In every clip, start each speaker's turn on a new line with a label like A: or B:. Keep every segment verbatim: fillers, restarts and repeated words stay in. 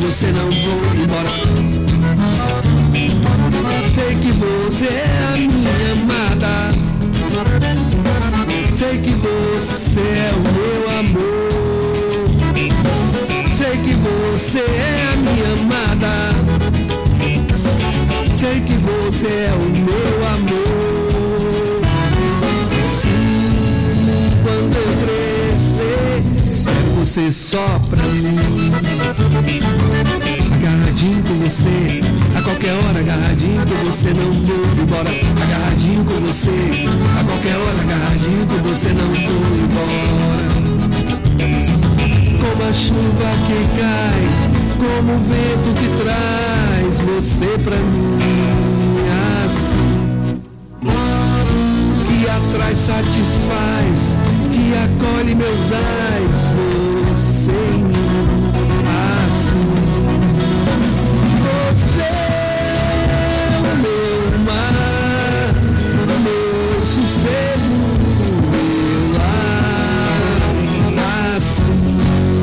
A: você não vou embora. Sei que você é a minha amada. Sei que você é o meu amor. Sei que você é a minha amada. Sei que você é o meu amor. Sim, quando eu crescer, quero você só pra mim. Agarradinho com você, a qualquer hora, agarradinho com você, não vou embora. Agarradinho com você, a qualquer hora, agarradinho com você, não vou embora. Como a chuva que cai, como o vento que traz você pra mim, assim, que atrai, satisfaz, que acolhe meus ais, você em mim, assim. Você é o meu mar, o meu sossego, meu lar, assim.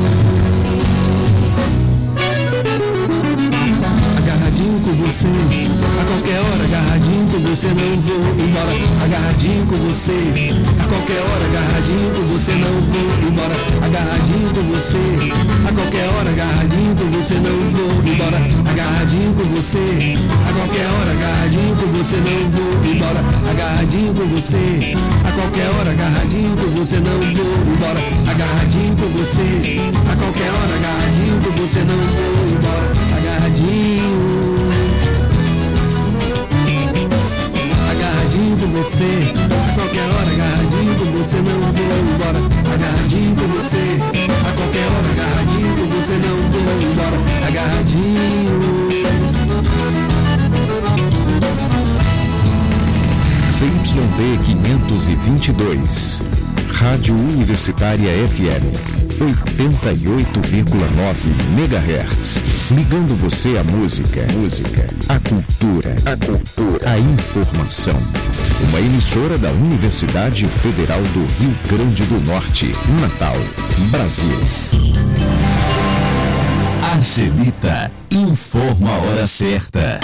A: Agarradinho com você, a qualquer hora, agarradinho com você, não vou embora. Agarradinho com você, a qualquer hora, agarradinho com você, não vou embora. Agarradinho com você, a qualquer hora, agarradinho com você, não vou embora. Agarradinho com você, a qualquer hora, agarradinho com você, não vou embora. Agarradinho com você, a qualquer hora, agarradinho com você, não vou embora. Agarradinho com você, a qualquer hora, agarradinho com você, não vou embora. Agarradinho, agarradinho com você, a qualquer hora, agarradinho com você, não vou embora. Agarradinho com você, a qualquer hora, agarradinho com você, não vou embora. Agarradinho.
B: C Y B quinhentos e vinte e dois, Rádio Universitária F M, oitenta e oito vírgula nove megahertz, ligando você à música, música, à cultura, à cultura, à informação. Uma emissora da Universidade Federal do Rio Grande do Norte, Natal, Brasil.
C: Angelita informa a hora certa.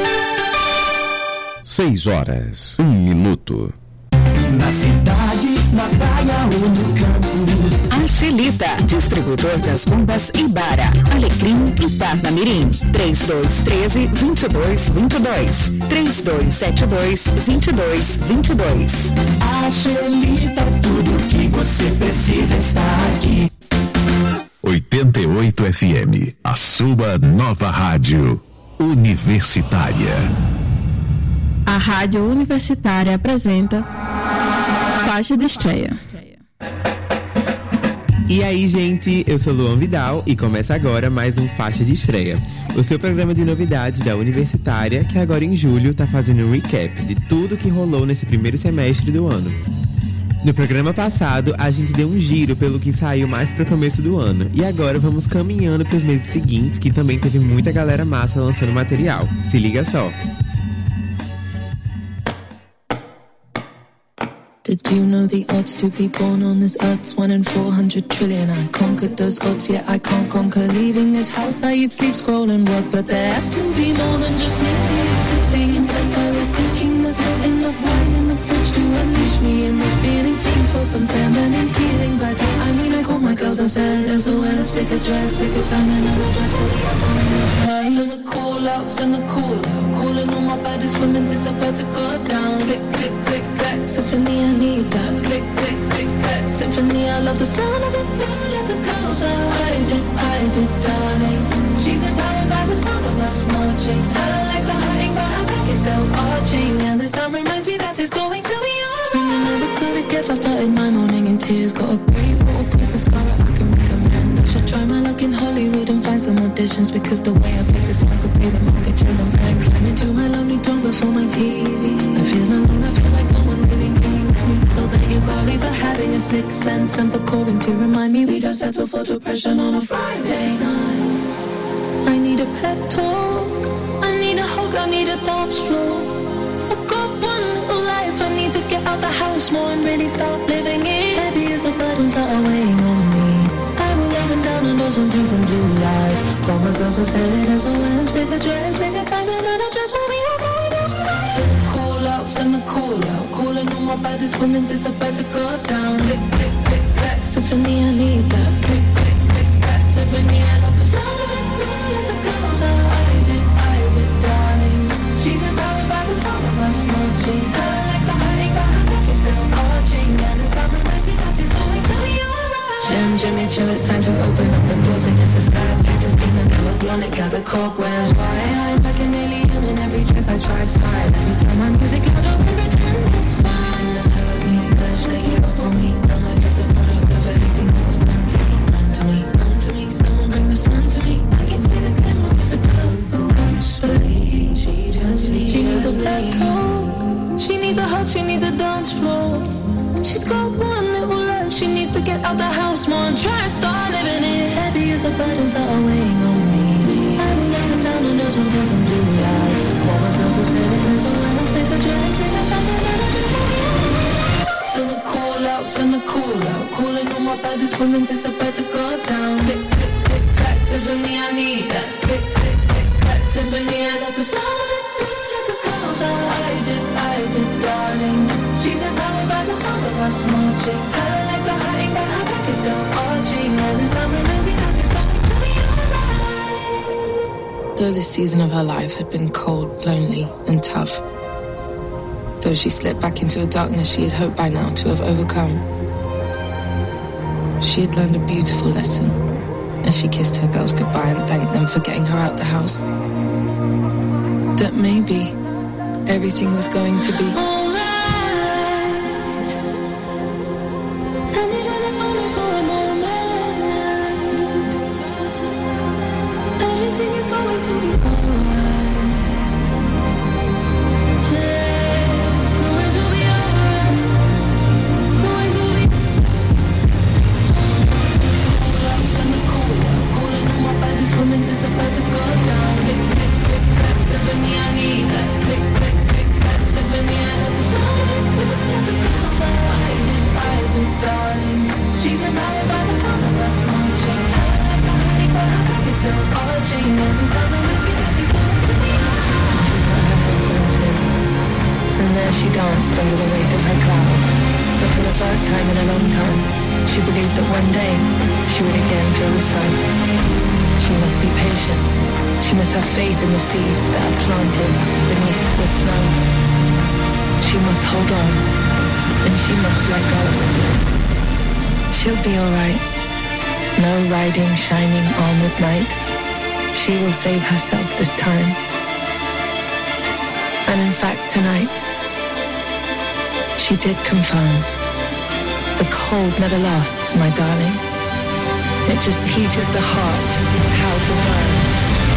B: Seis horas, um minuto.
D: Na cidade, na praia ou no campo.
E: Angelita, distribuidor das bombas Ibara, Alecrim e Parnamirim. três dois um três, dois dois dois dois. três dois sete dois, dois dois dois dois.
D: Angelita, tudo que você precisa está aqui.
C: oitenta e oito F M, a sua nova rádio universitária.
F: A Rádio Universitária apresenta Faixa de Estreia.
G: E aí, gente, eu sou Luan Vidal e começa agora mais um Faixa de Estreia, o seu programa de novidades da Universitária, que agora em julho tá fazendo um recap de tudo que rolou nesse primeiro semestre do ano. No programa passado, a gente deu um giro pelo que saiu mais pro começo do ano, e agora vamos caminhando pros meses seguintes, que também teve muita galera massa lançando material. Se liga só!
H: Did you know the odds to be born on this earth's one in four hundred trillion? I conquered those odds, yet I can't conquer leaving this house. I eat, sleep, scroll and work, but there has to be more than just me existing. In fact, I was thinking there's not enough wine in the fridge to unleash me in this feeling. Fiends for some feminine healing, but I mean I called my girls and said S O S, pick a dress, pick a time and another dress for the upcoming. Send the call out, send the call out, calling all my baddest women, it's about to go down. Click, click, click, clack, symphony, I need that. Click, click, click, clack, symphony, I love the sound of it. You let the girls out. Hide it, hide it, darling. She's empowered by the sound of us marching. Her legs are hiding, but her back is still arching. And the sun reminds me that it's going to be alright. And I never could have guessed I started my morning in tears. Got a great waterproof mascara I can recommend. I should try my luck in Hollywood and find some auditions, because the way I play this one could pay the mortgage and no rent. Climbing to my lonely throne before my T V. I feel alone, I feel like no one really needs me. So thank you, Carly, for having a sixth sense and for calling to remind me we don't settle for depression on a Friday night. I need a pep talk, I need a hug, I need a dance floor. I got one little life, I need to get out the house more and really start living it. Heavy as the burdens that are weighing on me, I will lay them down under some pink and blue lights. From a girl girls instead as a wins. Pick a dress, pick a time and a dress for me. I'll go with you. Send a call out, send a call out. Calling all my baddest women, it's about to go down. Click, click, click, clack, symphony, I need that. Click, click, click, clack, symphony, I love the sound of it. Let the girls out. I did, I did, darling. She's empowered by the sound of us marching. Her legs are hurting, but her back is still arching. And it's all reminds me that it's going to be alright. Jim, Jimmy Choo, it's time to open up the closet. It's a style, it's a steam and never blown it. Got the cobwebs. Why I'm like an alien in every dress I try style. Let me turn my music loud over and pretend it's fine. That's hurt me, let's take it up on me. I'm not just a product of everything that was done to me. Run to me, come to me, someone bring the sun to me. I can see the glimmer of the girl who once believed. She just needs, she needs a pep talk. She needs a hug, she needs a dance floor. She's got one little life, she needs to get out the house more and try and start living it. Heavy as the burdens that are weighing on me. I will lay them down under some pink and blue lights. Former girls instead of so let's make a dress, make a time and a dress for me. Send a call out, send a call out. Calling all my baddest women, it's about to go down. Click, click, click, clack, symphony, I need that. Click, click, click, clack, symphony, I love the sound of it. Let the girls out. I did, I did, darling. She's empowered by the sound of us marching. Her legs are hurting, but her back is still arching. And it's all reminds me that it's going to be alright.
I: Though this season of her life had been cold, lonely, and tough, though she slipped back into a darkness she had hoped by now to have overcome, she had learned a beautiful lesson as she kissed her girls goodbye and thanked them for getting her out the house. That maybe everything was going to be
H: alright. And even if only for a moment, everything is going to be alright. Yeah, it's going to be alright. Going to be. Send the call out, calling all my baddest women, it's about to go down. Click, click, click, clack, symphony, I need that. Click, click, click, clack, symphony, I love the sound of it. Let the girls out. I did, I did, darling. She's empowered by the sound of us marching. Her legs are hurting, but her back is still arching. And the sound reminds me that she's going to be alright.
I: She put her headphones in, and there she danced under the weight of her clouds. But for the first time in a long time, she believed that one day she would again feel the sun. She must be patient. She must have faith in the seeds that are planted beneath the snow. She must hold on, and she must let go. She'll be alright. No riding shining armored knight. She will save herself this time. And in fact, tonight, she did confirm. The cold never lasts, my darling. It just teaches the heart how to burn.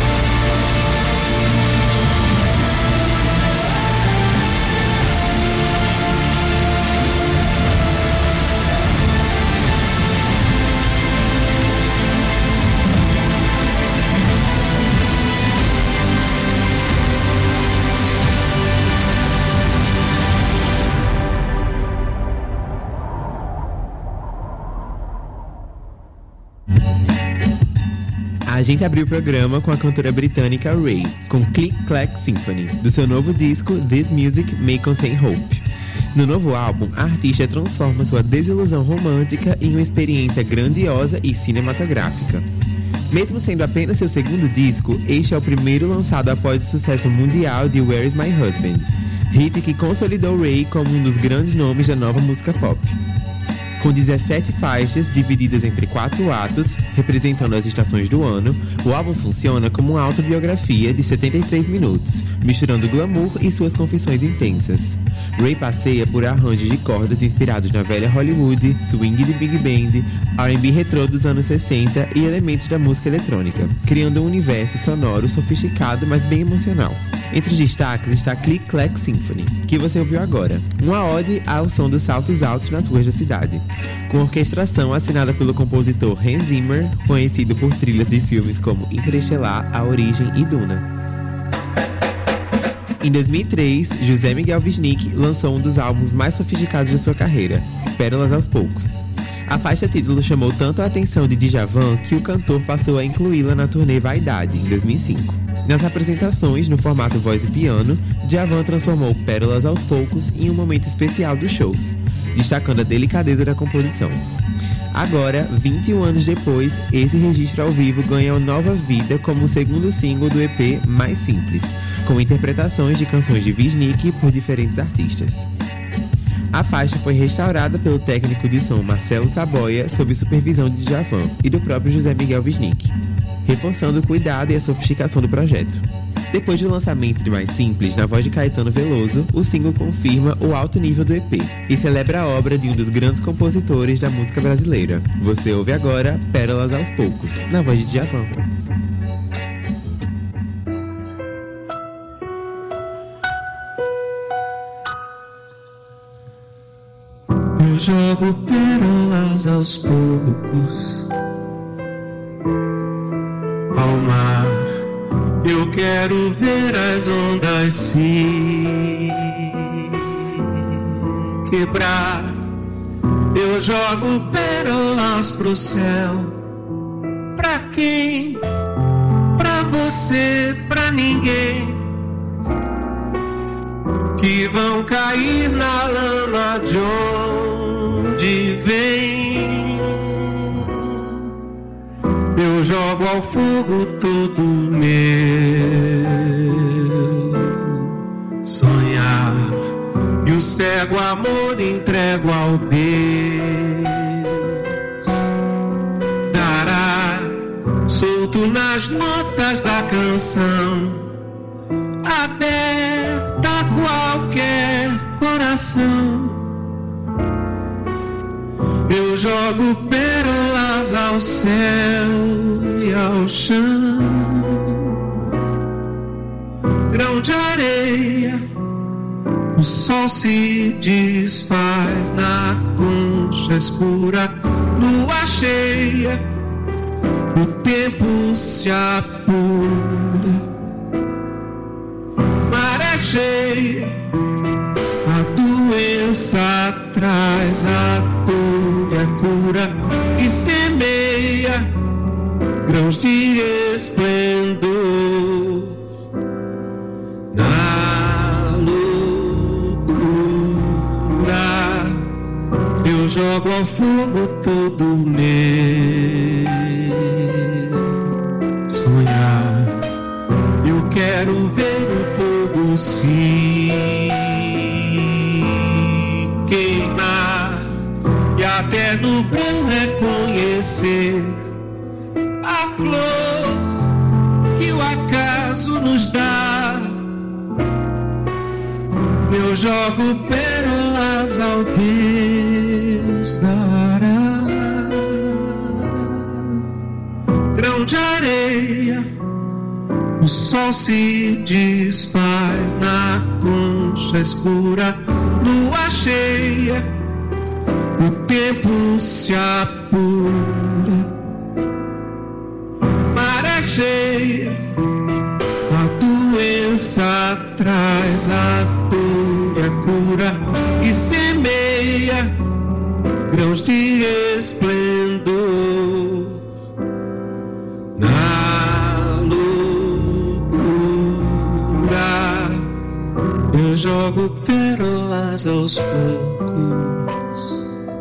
G: A gente abriu o programa com a cantora britânica Ray, com Click Clack Symphony, do seu novo disco This Music May Contain Hope. No novo álbum, a artista transforma sua desilusão romântica em uma experiência grandiosa e cinematográfica. Mesmo sendo apenas seu segundo disco, este é o primeiro lançado após o sucesso mundial de Where Is My Husband, hit que consolidou Ray como um dos grandes nomes da nova música pop. Com dezessete faixas divididas entre quatro atos, representando as estações do ano, o álbum funciona como uma autobiografia de setenta e três minutos, misturando glamour e suas confissões intensas. Ray passeia por arranjos de cordas inspirados na velha Hollywood, swing de big band, R and B retrô dos anos sessenta e elementos da música eletrônica, criando um universo sonoro sofisticado, mas bem emocional. Entre os destaques está Click Clack Symphony, que você ouviu agora, uma ode ao som dos saltos altos nas ruas da cidade, com orquestração assinada pelo compositor Hans Zimmer, conhecido por trilhas de filmes como Interestelar, A Origem e Duna. Em dois mil e três, José Miguel Wisnik lançou um dos álbuns mais sofisticados de sua carreira, Pérolas aos Poucos. A faixa título chamou tanto a atenção de Djavan que o cantor passou a incluí-la na turnê Vaidade, em dois mil e cinco. Nas apresentações, no formato voz e piano, Djavan transformou Pérolas aos Poucos em um momento especial dos shows, destacando a delicadeza da composição. Agora, vinte e um anos depois, esse registro ao vivo ganha nova vida como o segundo single do E P Mais Simples, com interpretações de canções de Wisnik por diferentes artistas. A faixa foi restaurada pelo técnico de som Marcelo Saboia sob supervisão de Djavan e do próprio José Miguel Wisnik, reforçando o cuidado e a sofisticação do projeto. Depois do lançamento de Mais Simples, na voz de Caetano Veloso, o single confirma o alto nível do E P e celebra a obra de um dos grandes compositores da música brasileira. Você ouve agora Pérolas aos Poucos, na voz de Djavan.
A: Eu jogo pérolas aos poucos ao mar. Eu quero ver as ondas se quebrar. Eu jogo pérolas pro céu. Pra quem? Pra você, pra ninguém. Que vão cair na lama de onde vem. Eu jogo ao fogo todo meu sonhar, e o cego amor entrego ao Deus dará, solto nas notas da canção, aberta a qualquer coração. Eu jogo pérolas ao céu e ao chão, grão de areia, o sol se desfaz na concha escura, lua cheia, o tempo se apura, maré cheia, a doença traz a dor, a cura e semeia grãos de esplendor na loucura. Eu jogo ao fogo todo meu sonhar. Eu quero ver o fogo se queimar e até no breu reconhecer a flor que o acaso nos dá. Eu jogo pérolas ao Deus dará, grão de areia, o sol se desfaz na concha escura, lua cheia, o tempo se apura, maré cheia, a doença traz a dor, a cura e semeia grãos de esplendor na loucura. Eu jogo pérolas aos poucos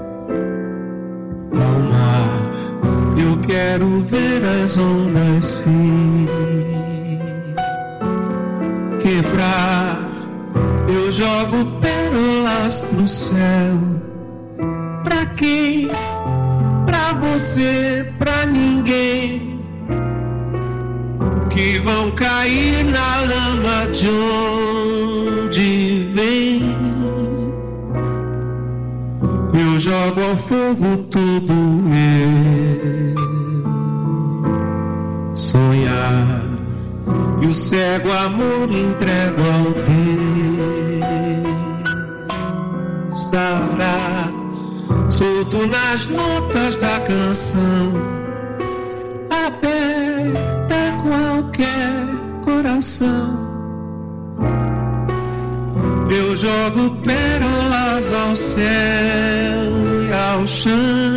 A: ao mar. Eu quero ver as ondas se quebrar. Eu jogo pérolas pro céu. Pra quem? Pra você, pra ninguém. Que vão cair na lama de onde vem. Eu jogo ao fogo todo meu sonhar, e o cego amor entrego ao Deus dará, solto nas notas da canção, aberta a qualquer coração. Eu jogo pérolas ao céu e ao chão.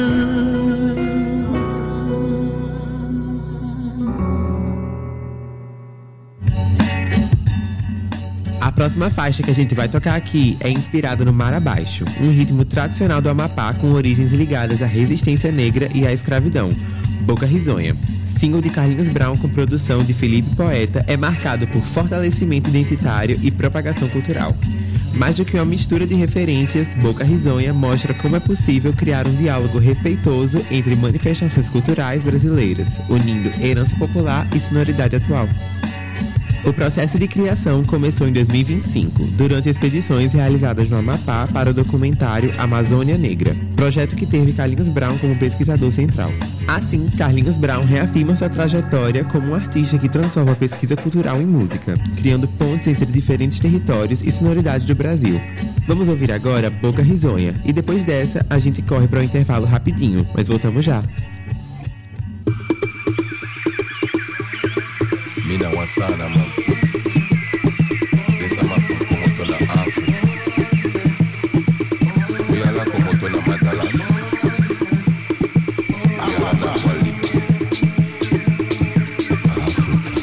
G: A próxima faixa que a gente vai tocar aqui é inspirada no Mar Abaixo, um ritmo tradicional do Amapá com origens ligadas à resistência negra e à escravidão. Boca Risonha, single de Carlinhos Brown com produção de Felipe Poeta, é marcado por fortalecimento identitário e propagação cultural. Mais do que uma mistura de referências, Boca Risonha mostra como é possível criar um diálogo respeitoso entre manifestações culturais brasileiras, unindo herança popular e sonoridade atual. O processo de criação começou em dois mil e vinte e cinco, durante expedições realizadas no Amapá para o documentário Amazônia Negra, projeto que teve Carlinhos Brown como pesquisador central. Assim, Carlinhos Brown reafirma sua trajetória como um artista que transforma a pesquisa cultural em música, criando pontes entre diferentes territórios e sonoridades do Brasil. Vamos ouvir agora Boca Risonha, e depois dessa a gente corre para um intervalo rapidinho, mas voltamos já.
J: Mina wasana man Desa mafu kumoto na Afrika Uyala kumoto na Madala Uyala na Wali Afrika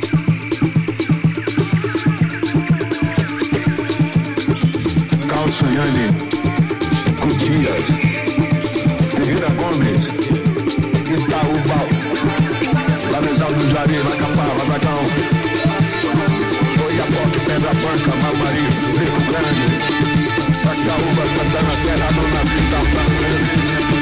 K: Carlos Sayane Gutiérrez Ferreira Gomes Itaúbal Planejado do Jari, Macapá, Lavagão Oiapoque, Pedra Branca, Mamari, Rico Grande Pacaúba, Santana, Serra do Navio, Tapamento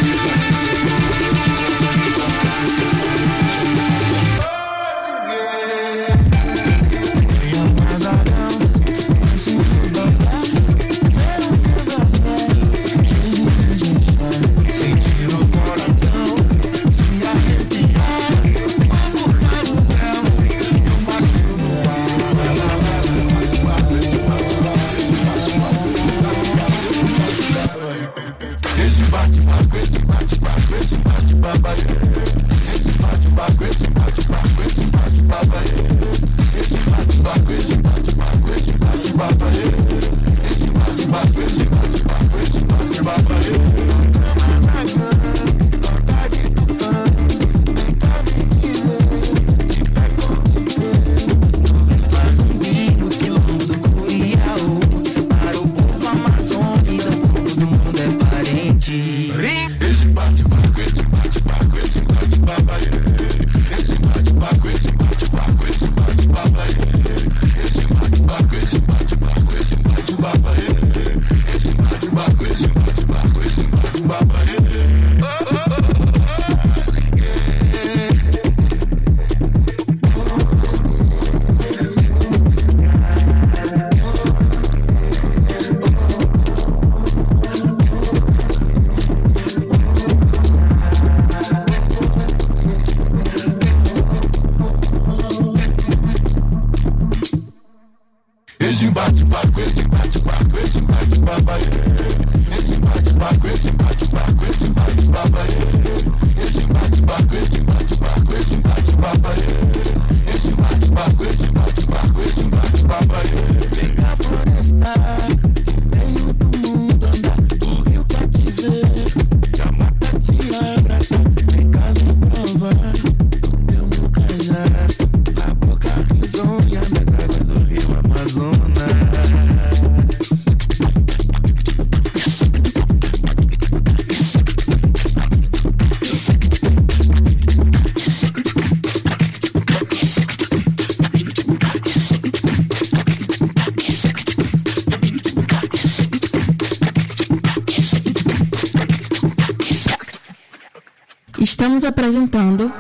F: Estamos apresentando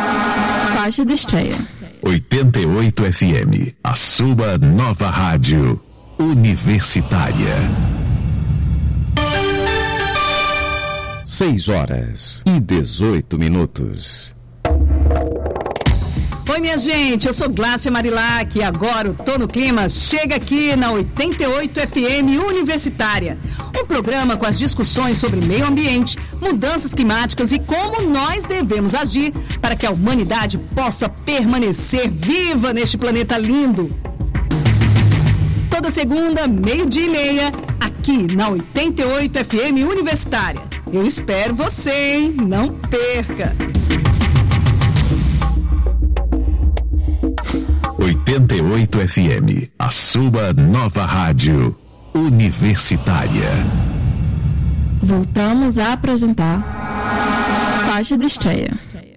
F: Faixa de Estreia.
C: oitenta e oito F M, a sua nova rádio universitária.
B: seis horas e dezoito minutos.
L: Oi, minha gente, eu sou Glácia Marilac e agora o Tô no Clima chega aqui na oitenta e oito F M Universitária. Um programa com as discussões sobre meio ambiente, mudanças climáticas e como nós devemos agir para que a humanidade possa permanecer viva neste planeta lindo. Toda segunda, meio-dia e meia, aqui na oitenta e oito F M Universitária. Eu espero você, hein? Não perca!
C: oitenta e oito F M, a sua nova rádio universitária.
F: Voltamos a apresentar Faixa de Estreia.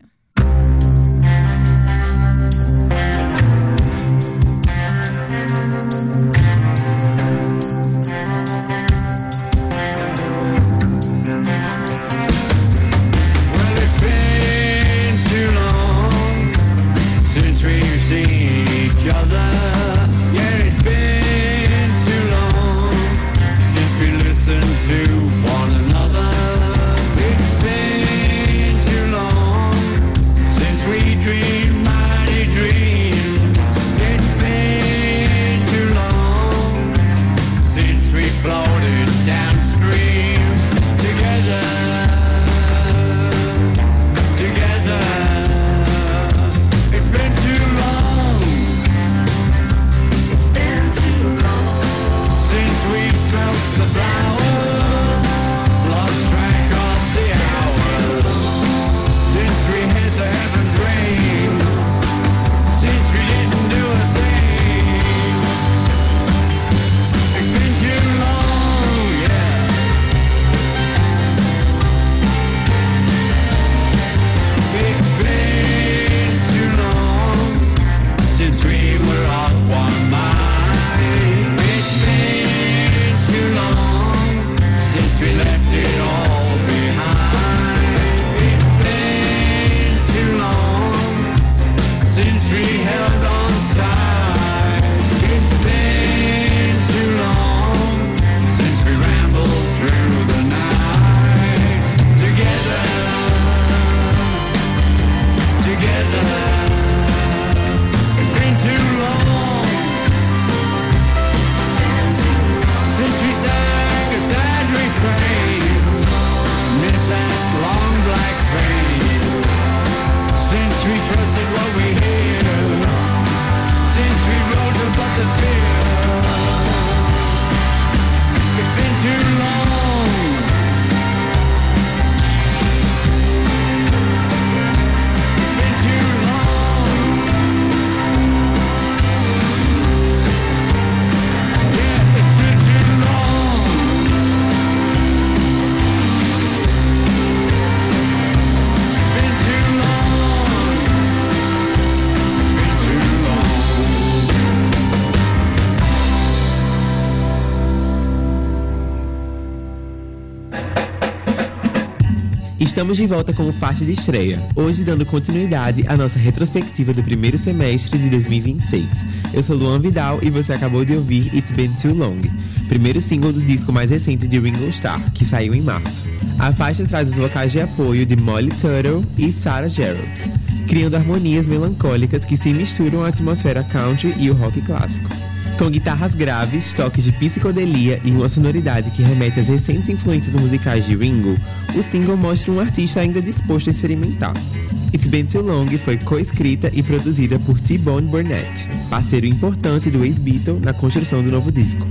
G: Estamos de volta com o Faixa de Estreia, hoje dando continuidade à nossa retrospectiva do primeiro semestre de dois mil e vinte e seis. Eu sou Luan Vidal e você acabou de ouvir It's Been Too Long, primeiro single do disco mais recente de Ringo Starr, que saiu em março. A faixa traz os vocais de apoio de Molly Tuttle e Sarah Gerrels, criando harmonias melancólicas que se misturam à atmosfera country e o rock clássico. Com guitarras graves, toques de psicodelia e uma sonoridade que remete às recentes influências musicais de Ringo, o single mostra um artista ainda disposto a experimentar. It's Been Too Long foi co-escrita e produzida por T-Bone Burnett, parceiro importante do ex-Beatle na construção do novo disco.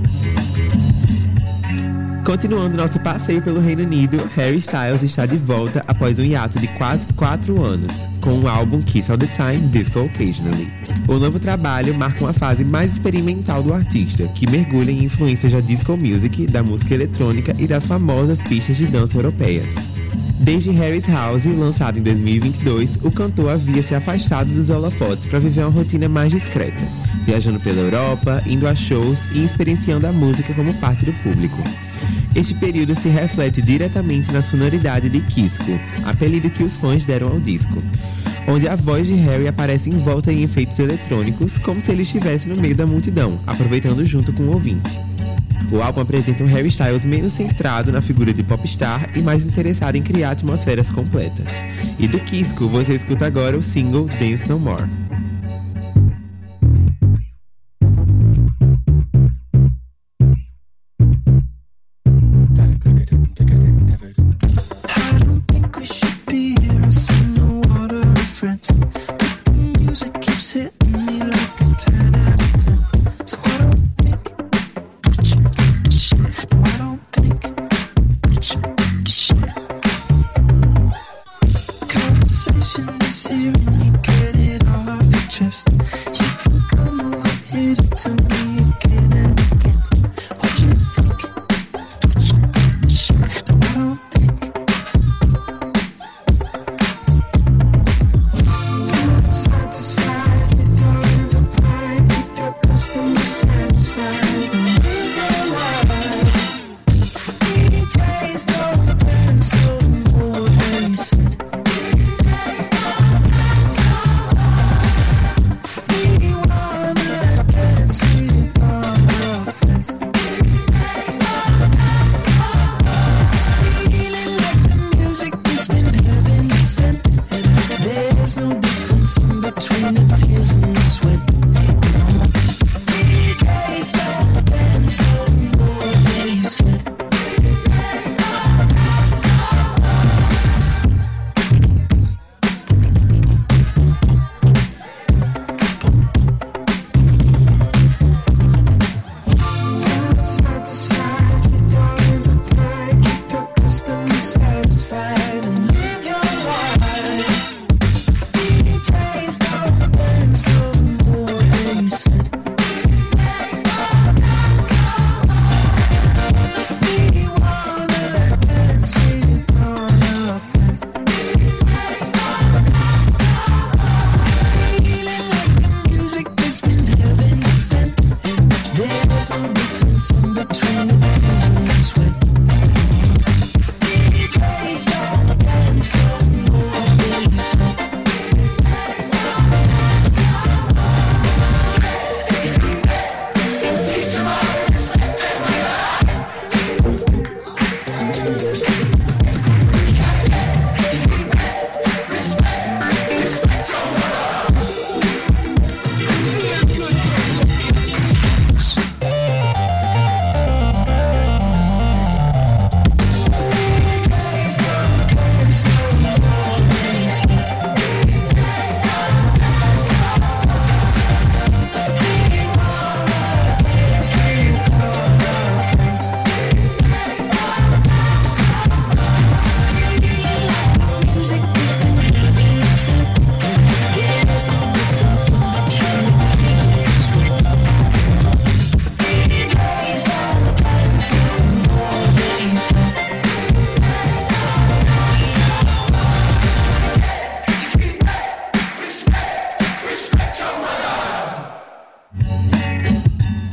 G: Continuando nosso passeio pelo Reino Unido, Harry Styles está de volta após um hiato de quase quatro anos, com o álbum Kiss All The Time, Disco Occasionally. O novo trabalho marca uma fase mais experimental do artista, que mergulha em influências da disco music, da música eletrônica e das famosas pistas de dança europeias. Desde Harry's House, lançado em dois mil e vinte e dois, o cantor havia se afastado dos holofotes para viver uma rotina mais discreta, viajando pela Europa, indo a shows e experienciando a música como parte do público. Este período se reflete diretamente na sonoridade de Kisco, apelido que os fãs deram ao disco, onde a voz de Harry aparece envolta em efeitos eletrônicos, como se ele estivesse no meio da multidão, aproveitando junto com o ouvinte. O álbum apresenta um Harry Styles menos centrado na figura de popstar e mais interessado em criar atmosferas completas. E do Kisco, você escuta agora o single Dance No More.
M: Shit.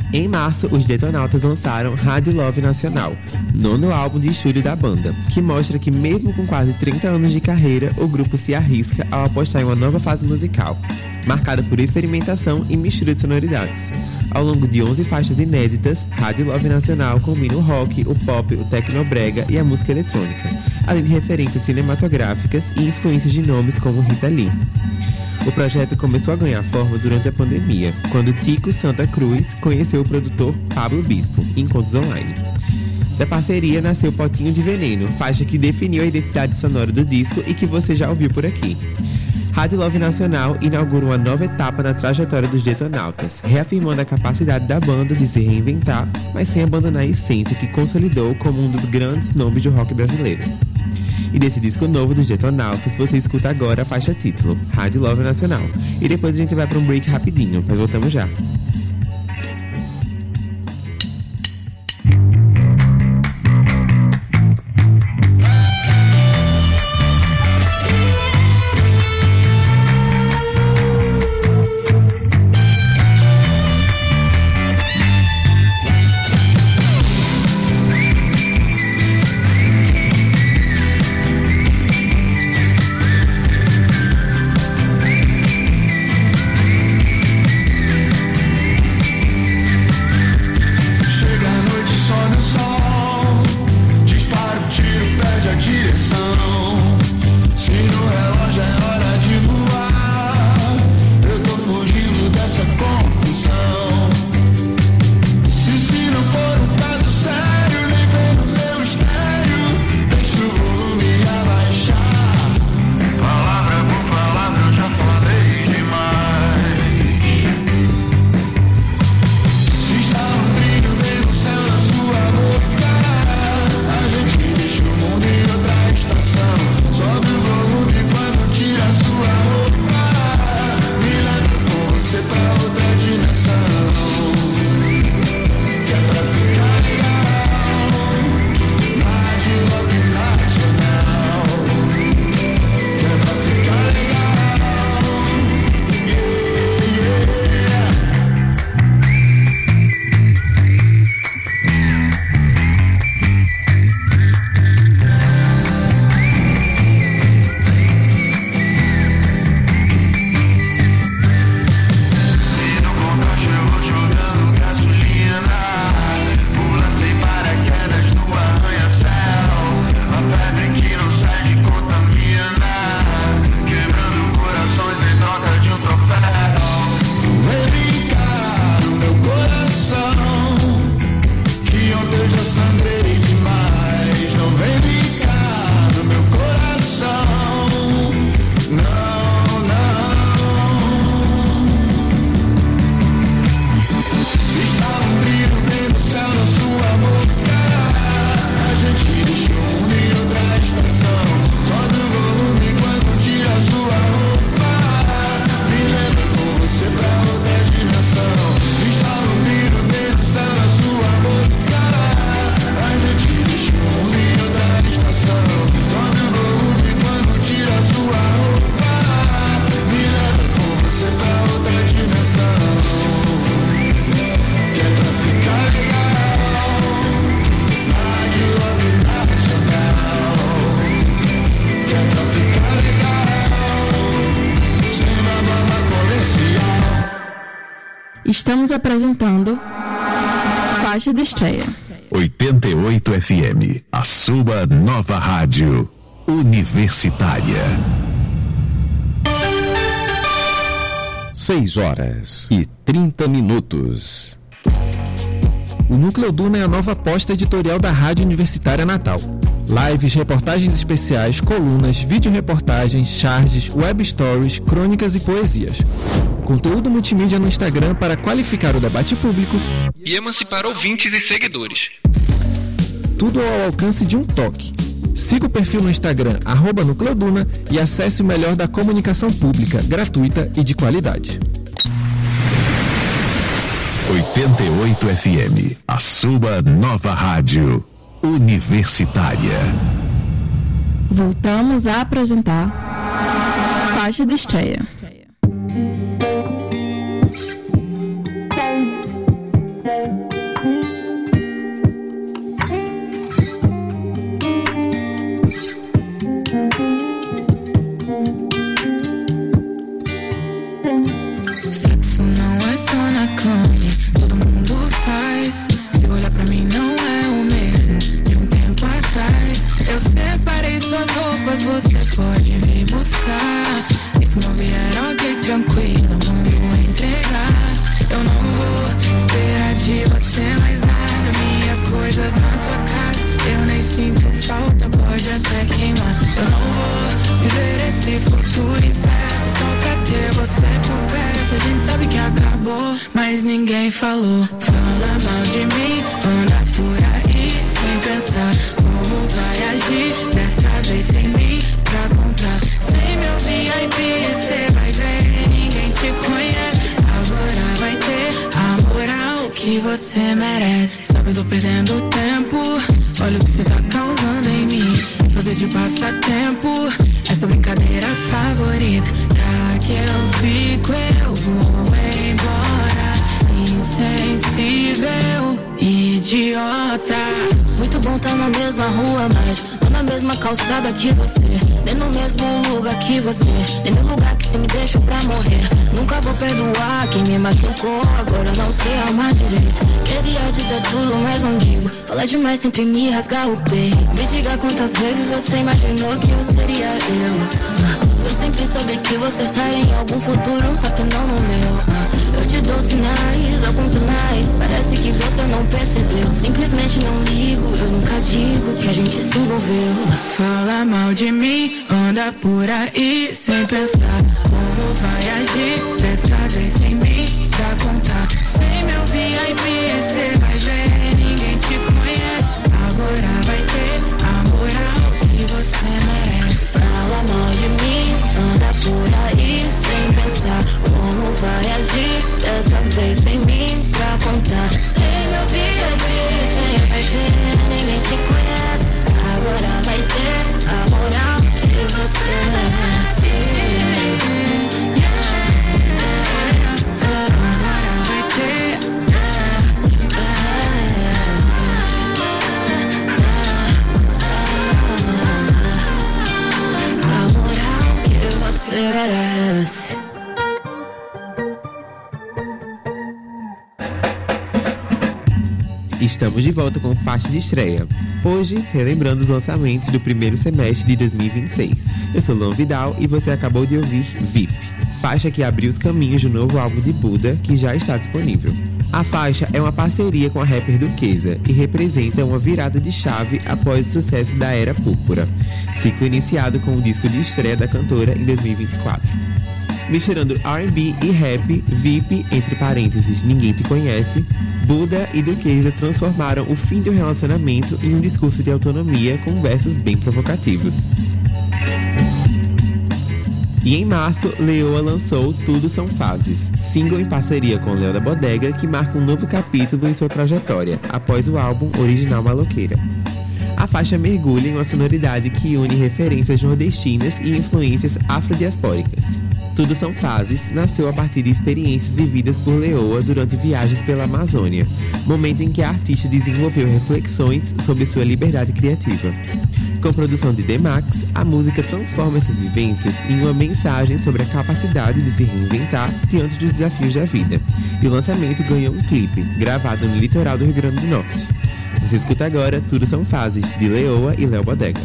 G: Em março, os Detonautas lançaram Rádio Love Nacional, nono álbum de estúdio da banda, que mostra que mesmo com quase trinta anos de carreira, o grupo se arrisca ao apostar em uma nova fase musical, marcada por experimentação e mistura de sonoridades. Ao longo de onze faixas inéditas, Rádio Love Nacional combina o rock, o pop, o tecnobrega e a música eletrônica, além de referências cinematográficas e influências de nomes como Rita Lee. O projeto começou a ganhar forma durante a pandemia, quando Tico Santa Cruz conheceu o produtor Pablo Bispo, em encontros online. Da parceria nasceu Potinho de Veneno, faixa que definiu a identidade sonora do disco e que você já ouviu por aqui. Rádio Love Nacional inaugura uma nova etapa na trajetória dos Detonautas, reafirmando a capacidade da banda de se reinventar, mas sem abandonar a essência que consolidou como um dos grandes nomes do rock brasileiro. E desse disco novo dos Detonautas, você escuta agora a faixa título, Rádio Love Nacional. E depois a gente vai para um break rapidinho, mas voltamos já.
F: Estamos apresentando Faixa de Estreia.
C: oitenta e oito F M, a sua nova rádio universitária.
B: seis horas e trinta minutos.
A: O Núcleo Duna é a nova aposta editorial da Rádio Universitária Natal. Lives, reportagens especiais, colunas, vídeo-reportagens, charges, web stories, crônicas e poesias. Conteúdo multimídia no Instagram para qualificar o debate público
M: e emancipar ouvintes e seguidores.
A: Tudo ao alcance de um toque. Siga o perfil no Instagram, arroba Núcleo Duna, e acesse o melhor da comunicação pública, gratuita e de qualidade.
C: oitenta e oito F M, a sua nova rádio universitária.
F: Voltamos a apresentar Faixa de Estreia.
H: falou, mas ninguém falou. Fala mal de mim, anda por aí sem pensar como vai agir. Dessa vez sem mim pra contar. Sem meu V I P cê vai ver, ninguém te conhece. Agora vai ter a moral que você merece. Sabe, eu tô perdendo tempo, olha o que cê tá causando em mim. Fazer de passatempo essa brincadeira favorita. Tá que eu fico, eu vou embora. Insensível, idiota. Muito bom tá na mesma rua, mas não na mesma calçada que você. Nem no mesmo lugar que você. Nem no lugar que cê me deixou pra morrer. Nunca vou perdoar quem me machucou. Agora não sei amar direito. Queria dizer tudo, mas não digo. Falar demais sempre me rasgar o peito. Me diga quantas vezes você imaginou que eu seria eu. Eu sempre soube que você estaria em algum futuro, só que não no meu. Eu te dou sinais, alguns sinais. Parece que você não percebeu. Simplesmente não ligo, eu nunca digo que a gente se envolveu. Fala mal de mim, anda por aí sem pensar como vai agir. Dessa vez sem mim pra contar. Sem meu V I P cê vai ver, ninguém te conhece. Agora vai ter a moral que você merece. Fala mal de mim, anda por aí sem pensar como vai agir. Dessa vez sem mim pra contar. Sem meu V I P cê vai ver, ninguém te conhece. Agora vai ter a moral que você merece. Agora vai ter. A moral que você merece.
G: Estamos de volta com faixa de estreia. Hoje, relembrando os lançamentos do primeiro semestre de dois mil e vinte e seis. Eu sou Luan Vidal e você acabou de ouvir V I P, faixa que abriu os caminhos do novo álbum de Buda, que já está disponível. A faixa é uma parceria com a rapper Duquesa e representa uma virada de chave após o sucesso da Era Púrpura, ciclo iniciado com o disco de estreia da cantora em dois mil e vinte e quatro. Misturando R and B e rap, V I P, entre parênteses, Ninguém Te Conhece, Buda e Duquesa transformaram o fim de um relacionamento em um discurso de autonomia com versos bem provocativos. E em março, Leoa lançou Tudo São Fases, single em parceria com Léo da Bodega, que marca um novo capítulo em sua trajetória, após o álbum original Maloqueira. A faixa mergulha em uma sonoridade que une referências nordestinas e influências afrodiaspóricas. Tudo São Fases nasceu a partir de experiências vividas por Leoa durante viagens pela Amazônia, momento em que a artista desenvolveu reflexões sobre sua liberdade criativa. Com produção de D-Max, a música transforma essas vivências em uma mensagem sobre a capacidade de se reinventar diante dos desafios da vida, e o lançamento ganhou um clipe, gravado no litoral do Rio Grande do Norte. Você escuta agora Tudo São Fases, de Leoa e Léo Bodega.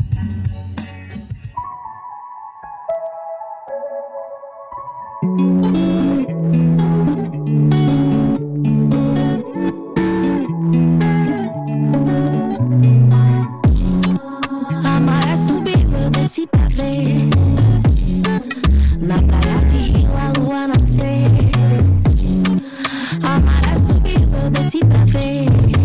N: A maré subiu, eu desci pra ver. Na praia de Rio a lua nascer. A maré subiu, eu desci pra ver.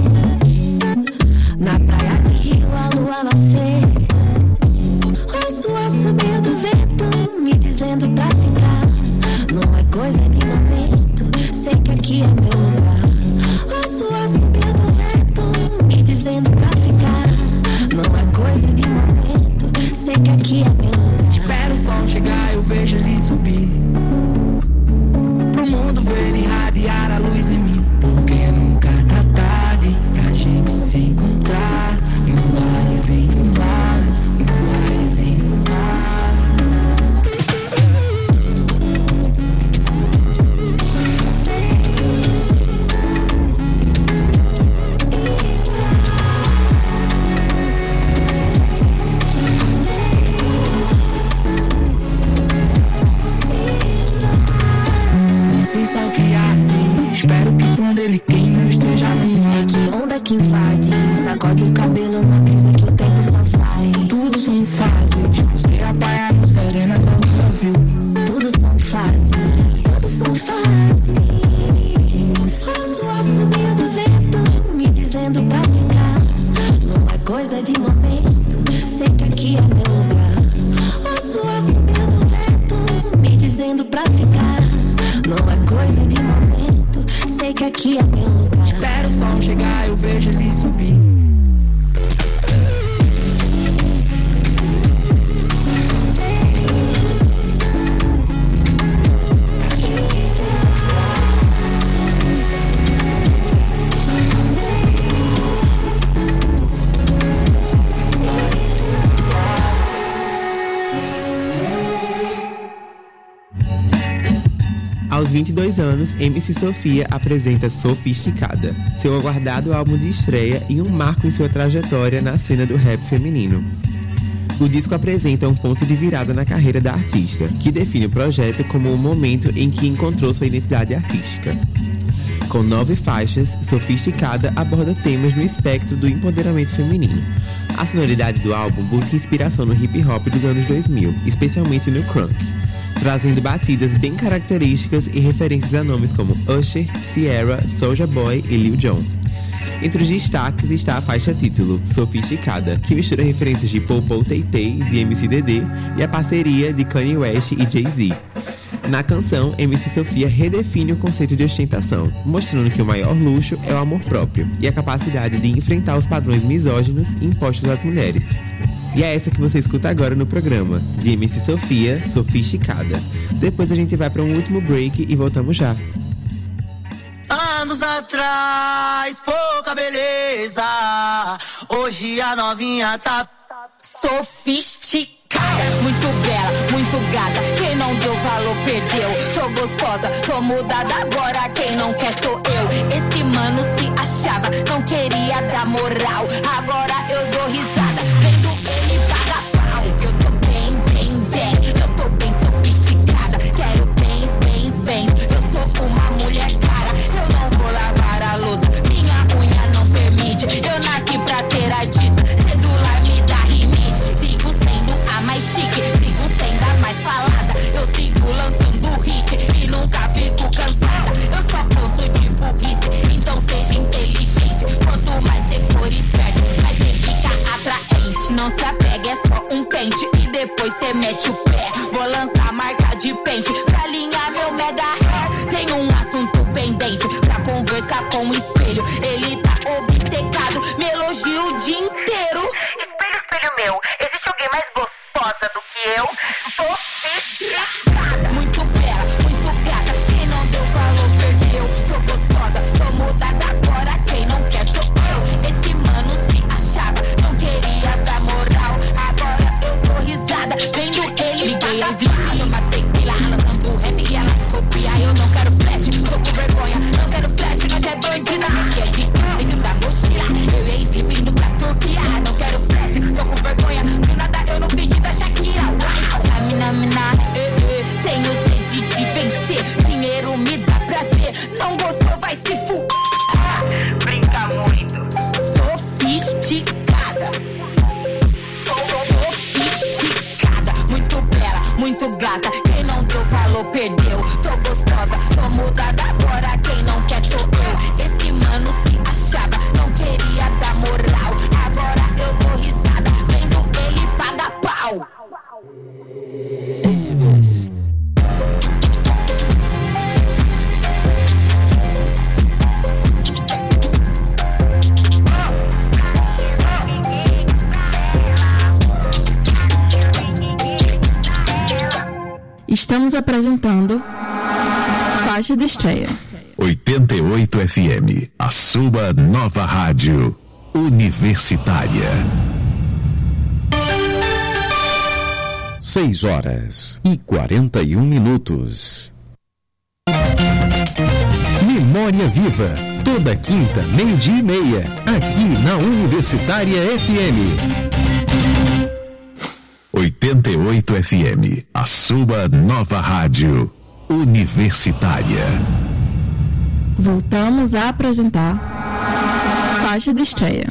N: Na praia de Rio a lua nascer. Ouço a subir do vento me dizendo pra ficar. Não é coisa de momento, sei que aqui é meu lugar. Ouço a subir do vento me dizendo pra ficar. Não é coisa de momento, sei que aqui é meu lugar.
D: Espero o sol chegar, eu vejo ele subir. Pro mundo ver irradiar a luz em mim. Porque nunca tá tarde pra gente se encontrar. Não vai e vem do mar, não vai e vem do mar. Sal que arde, espero que quando ele queima eu esteja no mar.
N: Que onda que invade, sacode o cabelo na brisa que o tempo só vai.
D: Tudo são fases, você apaga no serena, só nunca viu.
N: Tudo são fases, tudo são fases. vez. Ouço a subir do vento me dizendo pra ficar. Não é coisa de momento, sei que aqui é meu lugar. Ouço a subir do vento me dizendo pra ficar. Não é coisa de momento, sei que aqui é meu lugar.
D: Espero o sol chegar, eu vejo ele subir.
G: Aos vinte e dois anos, M C Sofia apresenta Sofisticada, seu aguardado álbum de estreia e um marco em sua trajetória na cena do rap feminino. O disco apresenta um ponto de virada na carreira da artista, que define o projeto como o momento em que encontrou sua identidade artística. Com nove faixas, Sofisticada aborda temas no espectro do empoderamento feminino. A sonoridade do álbum busca inspiração no hip-hop dos anos dois mil, especialmente no crunk, trazendo batidas bem características e referências a nomes como Usher, Ciara, Soulja Boy e Lil Jon. Entre os destaques está a faixa título, Sofisticada, que mistura referências de Popô Tay Tay, de M C Dedê, e a parceria de Kanye West e Jay-Z. Na canção, M C Sofia redefine o conceito de ostentação, mostrando que o maior luxo é o amor próprio e a capacidade de enfrentar os padrões misóginos impostos às mulheres. E é essa que você escuta agora no programa, de M C Sofia, Sofisticada. Depois a gente vai para um último break e voltamos já.
O: Anos atrás, pouca beleza. Hoje a novinha tá sofisticada.
P: Muito bela, muito gata. Quem não deu valor perdeu. Tô gostosa, tô mudada agora. Quem não quer sou eu. Esse mano se achava, não queria dar moral. Agora eu dou risada, vendo ele paga pau. Eu tô bem, bem, bem. Eu tô bem sofisticada. Quero bens, bens, bens. Eu sou uma mulher cara. Eu não vou lavar a louça, minha unha não permite. Eu nasci pra ser artista, celular me dá rinite. Sigo sendo a mais chique, sigo sendo a mais falada. Eu sigo lançando hit e nunca fico cansada. Eu só canso de burrice, então seja inteligente. Quanto mais cê for esperto, mais cê fica atraente. Não se apega, é só um pente e depois cê mete o pé. Vou lançar marca de pente pra alinhar meu mega hair. Tem um assunto pendente pra conversar com o espelho. Ele tá obcecado, me elogia o dia inteiro.
Q: Espelho, espelho meu, existe alguém mais gostosa do que eu? Sofisticada.
P: Muito bela, muito gata. Quem não deu valor perdeu. Tô gostosa, tô mudada agora. Quem não quer sou eu. Esse mano se achava, não queria dar moral. Agora eu tô risada, vendo ele. Liguei as ligas, eu matei tequila, lançando rap e elas copiam. Eu não quero flash, tô com vergonha. Não quero flash, mas é bandida. Cheia de isso dentro da mochila. Eu e a Slip indo pra Turquia. Não quero flash, tô com vergonha. Do nada eu não fingi da Shakira. Uai, chamina, mina, eh, eh. Tenho sede de vencer. Dinheiro me dá prazer. Não gostou, vai se fu...
Q: Brinca muito.
P: Sofisticada. Sofisticada. Muito bela, muito gata. Quem não deu valor perdeu. Tô gostosa, tô mudada agora. Quem não quer sou eu. Esse mano se achava, não queria dar moral. Agora eu dou risada, vendo ele paga pau.
F: Estamos apresentando Faixa de Estreia.
C: oitenta e oito F M, a sua nova rádio universitária.
B: Seis horas e quarenta e um minutos. Memória Viva, toda quinta, meio-dia e meia, aqui na Universitária F M.
C: oitenta e oito F M, a sua nova rádio universitária.
F: Voltamos a apresentar Faixa de Estreia.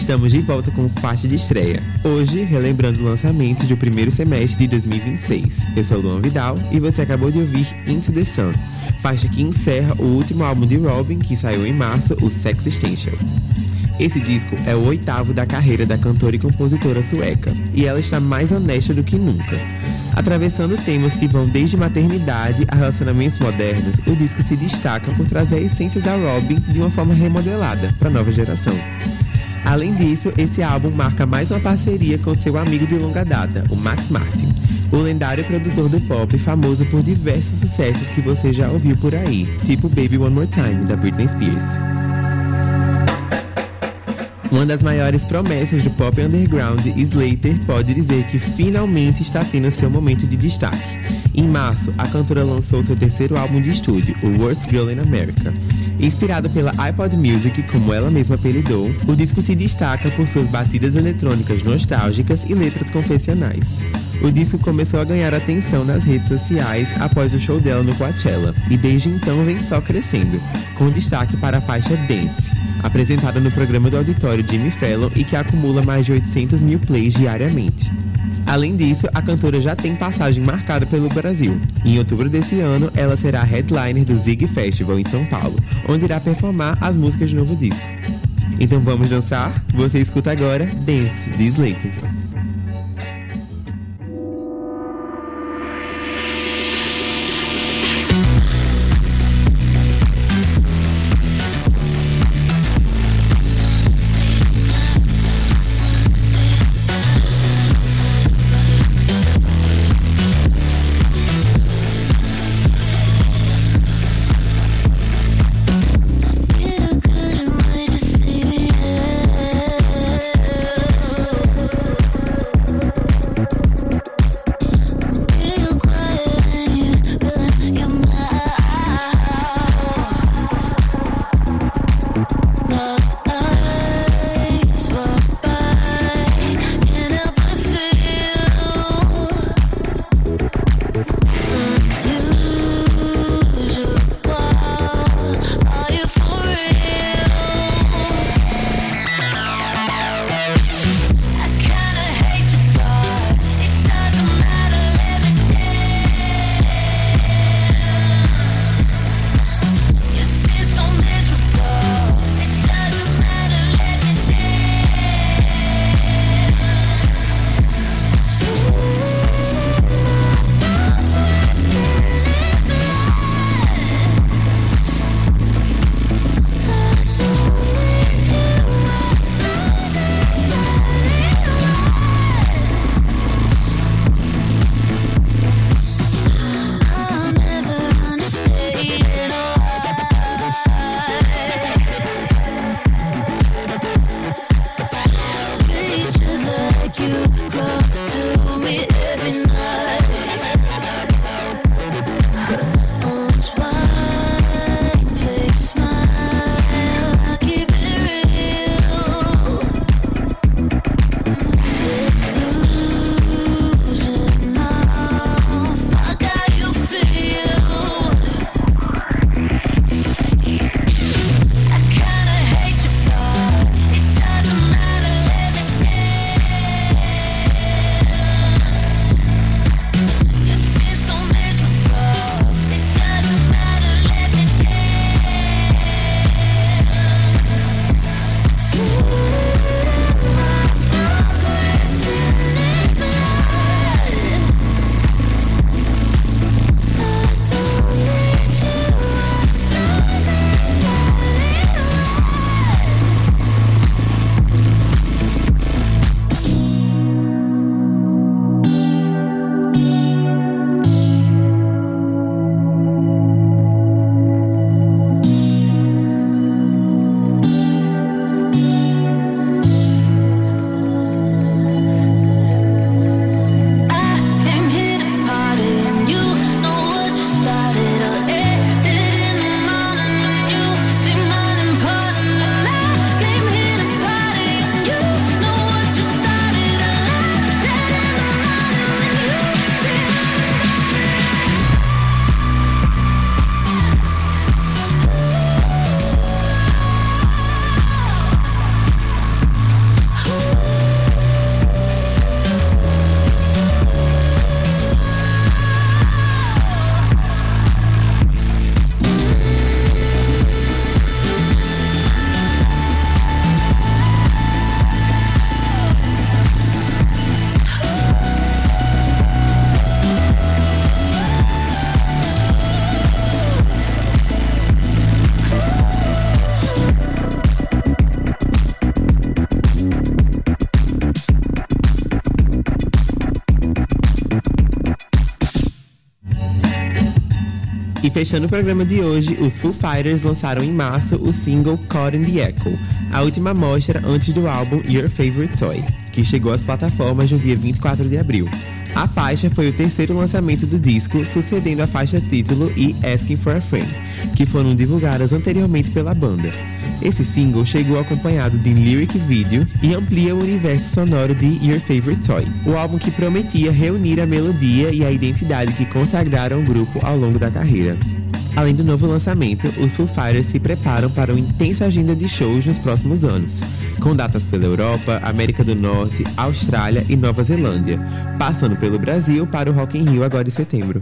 G: Estamos de volta com faixa de estreia. Hoje, relembrando o lançamento do primeiro semestre de dois mil e vinte e seis. Eu sou Luan Vidal e você acabou de ouvir Into the Sun, faixa que encerra o último álbum de Robyn, que saiu em março, o Sex Essential. Esse disco é o oitavo da carreira da cantora e compositora sueca, e ela está mais honesta do que nunca. Atravessando temas que vão desde maternidade a relacionamentos modernos, o disco se destaca por trazer a essência da Robyn de uma forma remodelada para a nova geração. Além disso, esse álbum marca mais uma parceria com seu amigo de longa data, o Max Martin, o lendário produtor do pop famoso por diversos sucessos que você já ouviu por aí, tipo Baby One More Time, da Britney Spears. Uma das maiores promessas do pop underground, Slater pode dizer que finalmente está tendo seu momento de destaque. Em março, a cantora lançou seu terceiro álbum de estúdio, o Worst Girl in America. Inspirado pela iPod Music, como ela mesma apelidou, o disco se destaca por suas batidas eletrônicas nostálgicas e letras confessionais. O disco começou a ganhar atenção nas redes sociais após o show dela no Coachella, e desde então vem só crescendo, com destaque para a faixa Dance, apresentada no programa do auditório Jimmy Fallon e que acumula mais de oitocentos mil plays diariamente. Além disso, a cantora já tem passagem marcada pelo Brasil. Em outubro desse ano, ela será a headliner do Zig Festival em São Paulo, onde irá performar as músicas do novo disco. Então vamos dançar? Você escuta agora Dance, de Slater.
N: You couldn't wait to see me.
G: E fechando o programa de hoje, os Foo Fighters lançaram em março o single Caught in the Echo, a última amostra antes do álbum Your Favorite Toy, que chegou às plataformas no dia vinte e quatro de abril. A faixa foi o terceiro lançamento do disco, sucedendo a faixa título e Asking for a Friend, que foram divulgadas anteriormente pela banda. Esse single chegou acompanhado de lyric video e amplia o universo sonoro de Your Favorite Toy, o álbum que prometia reunir a melodia e a identidade que consagraram o grupo ao longo da carreira. Além do novo lançamento, os Foo Fighters se preparam para uma intensa agenda de shows nos próximos anos, com datas pela Europa, América do Norte, Austrália e Nova Zelândia, passando pelo Brasil para o Rock in Rio agora em setembro.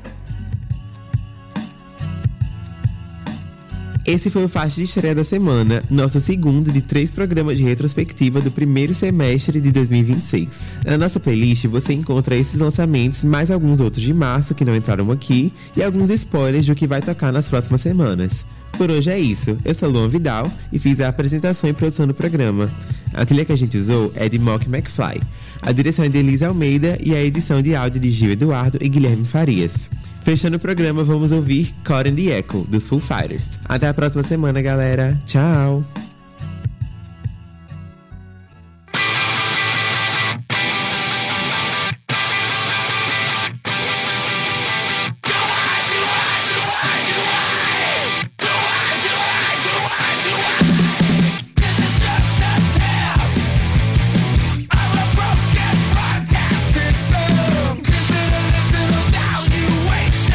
G: Esse foi o Faixa de Estreia da semana, nosso segundo de três programas de retrospectiva do primeiro semestre de dois mil e vinte e seis. Na nossa playlist você encontra esses lançamentos, mais alguns outros de março que não entraram aqui, e alguns spoilers do que vai tocar nas próximas semanas. Por hoje é isso, eu sou Luan Vidal e fiz a apresentação e produção do programa. A trilha que a gente usou é de Mock McFly, a direção é de Elisa Almeida e a edição de áudio de Gil Eduardo e Guilherme Farias. Fechando o programa, vamos ouvir Caught in the Echo, dos Foo Fighters. Até a próxima semana, galera. Tchau!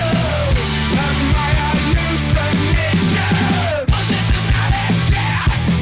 K: Yes!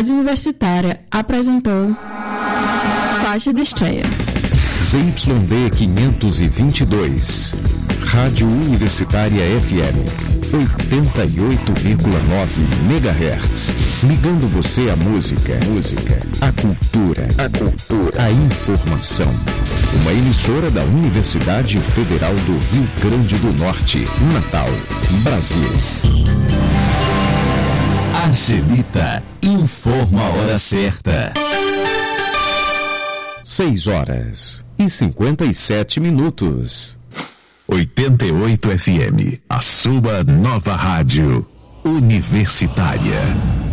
F: Rádio Universitária apresentou Faixa de Estreia.
B: Z Y D quinhentos e vinte e dois, Rádio Universitária F M, oitenta e oito vírgula nove megahertz, ligando você à música, música, à cultura, a cultura, a informação. Uma emissora da Universidade Federal do Rio Grande do Norte, Natal, Brasil.
C: Angelita informa a hora certa.
B: seis horas e cinquenta e sete minutos.
C: oitenta e oito F M, a sua nova rádio universitária.